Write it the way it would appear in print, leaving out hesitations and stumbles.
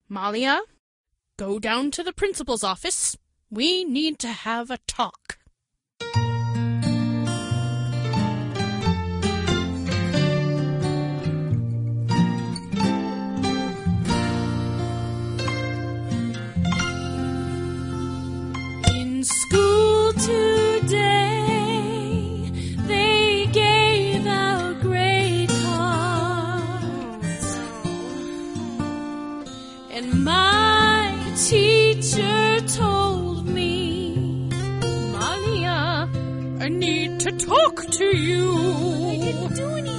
Malia, go down to the principal's office. We need to have a talk. In school today, they gave out grade cards, and my teacher told me, Malia, I need to talk to you.